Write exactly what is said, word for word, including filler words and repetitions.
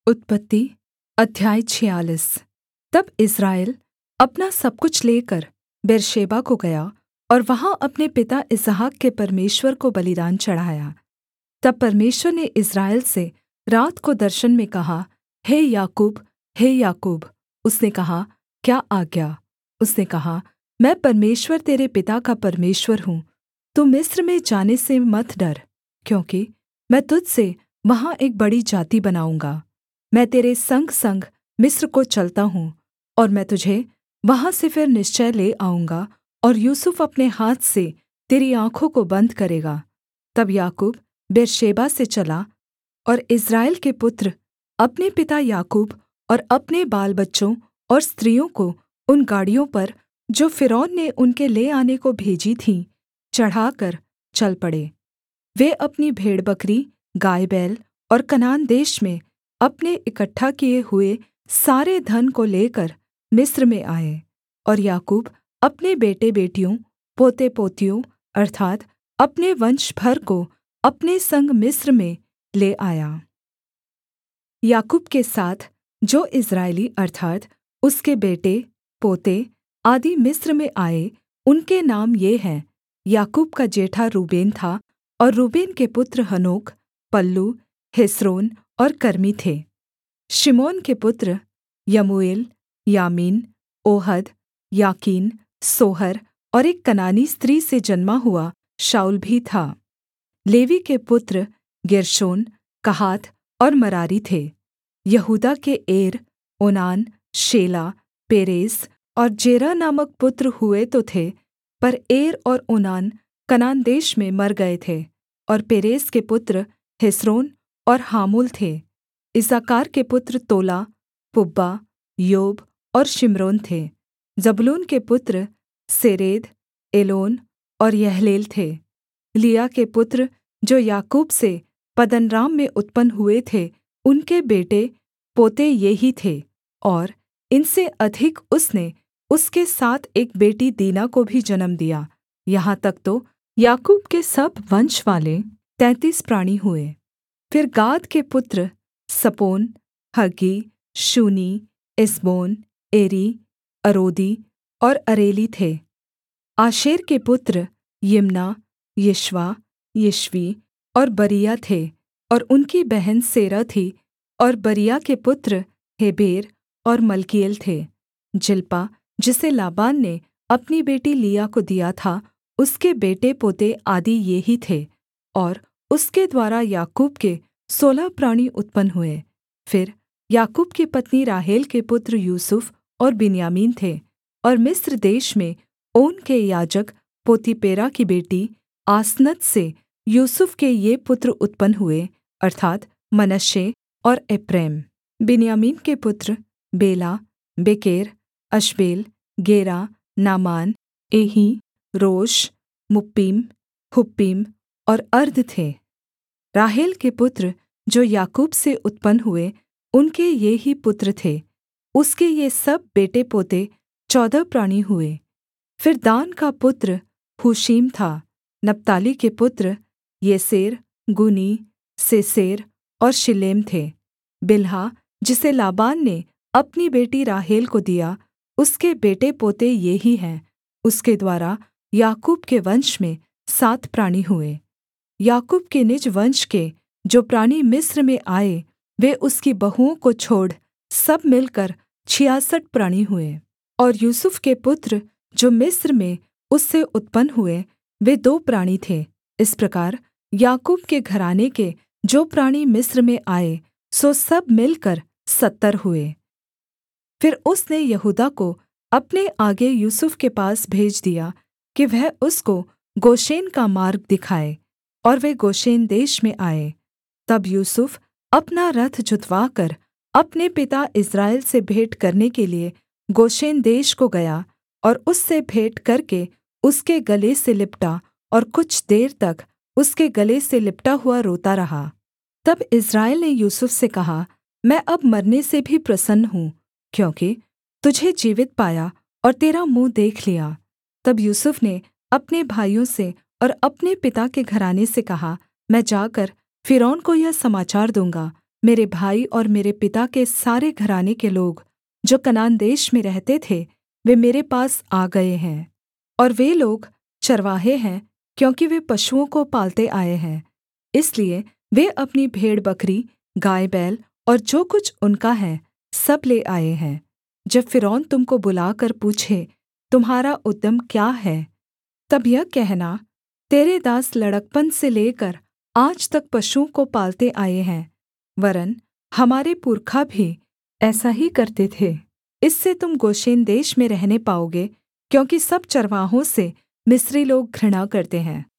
उत्पत्ति अध्याय छियालीस। तब इस्राएल अपना सब कुछ लेकर बेर्शेबा को गया और वहाँ अपने पिता इसहाक के परमेश्वर को बलिदान चढ़ाया। तब परमेश्वर ने इस्राएल से रात को दर्शन में कहा, हे याकूब, हे याकूब। उसने कहा, क्या आज्ञा? उसने कहा, मैं परमेश्वर तेरे पिता का परमेश्वर हूँ। तू मिस्र में जाने से मत डर, क्योंकि मैं तुझ से वहाँ एक बड़ी जाति बनाऊँगा। मैं तेरे संगसंग मिस्र को चलता हूँ, और मैं तुझे वहाँ से फिर निश्चय ले आऊँगा, और यूसुफ अपने हाथ से तेरी आँखों को बन्द करेगा। तब याकूब बेर्शेबा से चला, और इस्राएल के पुत्र अपने पिता याकूब और अपने बालबच्चों और स्त्रियों को उन गाड़ियों पर जो फ़िरौन ने उनके ले आने को भेजी थीं, चढ़ाकर चल पड़े। वे अपनी भेड़बकरी, गायबैल और कनान देश में अपने इकट्ठा किए हुए सारे धन को लेकर मिस्र में आए। और याकूब अपने बेटेबेटियों, पोतेपोतियों अर्थात् अपने वंश भर को अपने संग मिस्र में ले आया। याकूब के साथ जो इस्राएली अर्थात् उसके बेटे, पोते आदि मिस्र में आए, उनके नाम ये हैं। याकूब का जेठा रूबेन था, और रूबेन के पुत्र हनोक, पल्लू, हेस्रोन और कर्मी थे। शिमोन के पुत्र यमूएल, यामीन, ओहद, याकीन, सोहर और एक कनानी स्त्री से जन्मा हुआ शाऊल भी था। लेवी के पुत्र गेर्शोन, कहात और मरारी थे। यहूदा के एर, ओनान, शेला, पेरेस और जेरह नामक पुत्र हुए तो थे, पर एर और ओनान कनान देश में मर गए थे। और पेरेस के पुत्र हेस्रोन और हामूल थे। इस्साकार के पुत्र तोला, पुब्बा, योब और शिम्रोन थे। जबूलून के पुत्र सेरेद, एलोन और यहलेल थे। लिआ के पुत्र जो याकूब से पद्दनराम में उत्पन्न हुए थे, उनके बेटे पोते ये ही थे। और इनसे अधिक उसने उसके साथ एक बेटी दीना को भी जन्म दिया। यहाँ तक तो याकूब के सब वंशवाले तैंतीस प्राणी हुए। फिर गाद के पुत्र सपोन, हग्गी, शूनी, एसबोन, एरी, अरोदी और अरेली थे। आशेर के पुत्र यिम्ना, यिशवा, यिश्वी और बरीआ थे, और उनकी बहन सेरह थी। और बरीआ के पुत्र हेबेर और मल्कीएल थे। जिल्पा, जिसे लाबान ने अपनी बेटी लिआ को दिया था, उसके बेटे पोते आदि ये ही थे। और उसके द्वारा याकूब के सोलह प्राणी उत्पन्न हुए। फिर याकूब की पत्नी राहेल के पुत्र यूसुफ और बिन्यामीन थे। और मिस्र देश में ओन के याजक पोतीपेरा की बेटी आसनत से यूसुफ के ये पुत्र उत्पन्न हुए, अर्थात् मनश्शे और एप्रैम। बिन्यामीन के पुत्र बेला, बेकेर, अश्बेल, गेरा, नामान, एही, रोश, मुप्पीम, हुप्पीम और अर्द थे। राहेल के पुत्र जो याकूब से उत्पन्न हुए, उनके ये ही पुत्र थे। उसके ये सब बेटे पोते चौदह प्राणी हुए। फिर दान का पुत्र हुशीम था। नप्ताली के पुत्र येसेर, गुनी, सेसेर और शिल्लेम थे। बिल्हा, जिसे लाबान ने अपनी बेटी राहेल को दिया, उसके बेटे पोते ये ही हैं। उसके द्वारा याकूब के वंश में सात प्राणी हुए। याकूब के निज वंश के जो प्राणी मिस्र में आए, वे उसकी बहुओं को छोड़ सब मिलकर छियासठ प्राणी हुए। और यूसुफ के पुत्र जो मिस्र में उससे उत्पन्न हुए, वे दो प्राणी थे। इस प्रकार याकूब के घराने के जो प्राणी मिस्र में आए, सो सब मिलकर सत्तर हुए। फिर उसने यहूदा को अपने आगे यूसुफ के पास भेज दिया कि वह उसको गोशेन का मार्ग दिखाए, और वे गोशेन देश में आए। तब यूसुफ अपना रथ जुतवाकर अपने पिता इस्राएल से भेंट करने के लिए गोशेन देश को गया, और उससे भेंट करके उसके गले से लिपटा, और कुछ देर तक उसके गले से लिपटा हुआ रोता रहा। तब इस्राएल ने यूसुफ से कहा, मैं अब मरने से भी प्रसन्न हूँ, क्योंकि तुझे जीवित पाया और तेरा मुँह देख लिया। तब यूसुफ ने अपने भाइयों से और अपने पिता के घराने से कहा, मैं जाकर फ़िरौन को यह समाचार दूँगा मेरे भाई और मेरे पिता के सारे घराने के लोग जो कनान देश में रहते थे वे मेरे पास आ गए हैं। और वे लोग चरवाहे हैं, क्योंकि वे पशुओं को पालते आए हैं। इसलिए वे अपनी भेड़बकरी, गायबैल और जो कुछ उनका है सब ले आए हैं। जब फ़िरौन तुम को बुलाकर पूछे, तुम्हारा उद्यम क्या है, तब यह कहना, तेरे दास लड़कपन से लेकर आज तक पशुओं को पालते आए हैं, वरन् हमारे पुरखा भी ऐसा ही करते थे। इससे तुम गोशेन देश में रहने पाओगे, क्योंकि सब चरवाहों से मिस्री लोग घृणा करते हैं।